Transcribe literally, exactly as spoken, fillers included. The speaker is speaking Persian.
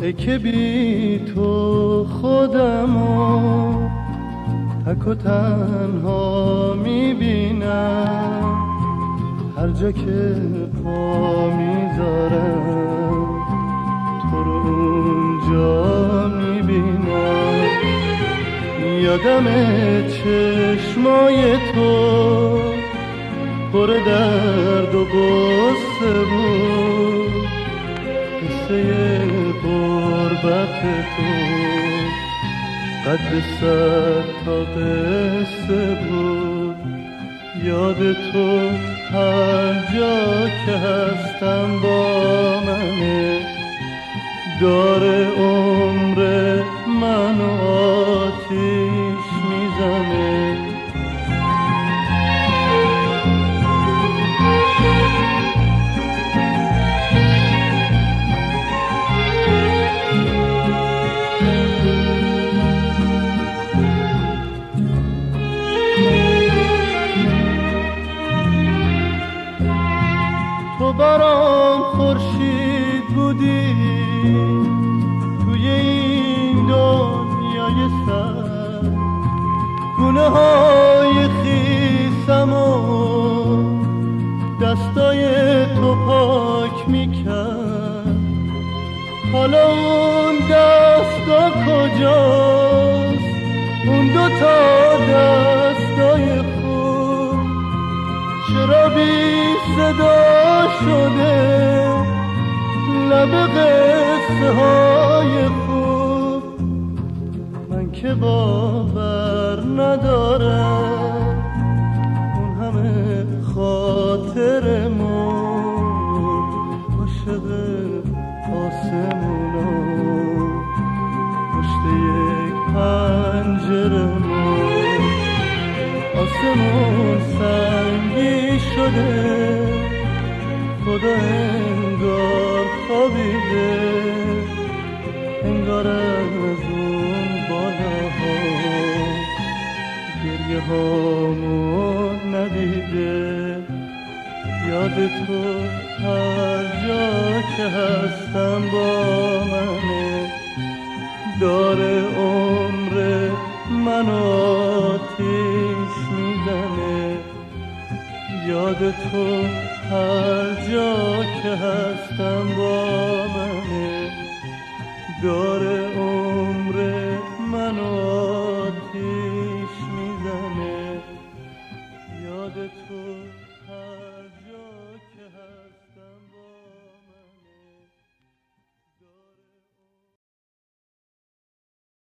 ای که بی تو خودمو تک و تنها میبینم، هر جا که پا میذارم تو رو اونجا میبینم. یادم چشمای تو پر درد و غصه بود، قصه غربت تو قد صد تا قصه بود. یاد تو هر جا که هستم با منه، داره عمر منو آتیش میزنه. تو برام خورشید بودی توی این دنیای سر، گونه های خیسم و دستای تو پاک میکرد. حالا اون دستا کجاست، اون دوتا دستای خوب چرا بی صدا شده لب قصه های خوب؟ من که باور ندارم اون همه خاطرمون عاشق آسمونا پشت یک پنجرمون. آسمون سنگی شده، خدا انگار خوابیده، انگار از اون بالاها گریه هامون ندیده. یاد تو هر جا که هستم با منه، داره عمر منو آتیش میزنه. یاد تو هر جا که هستم با منه، داره عمر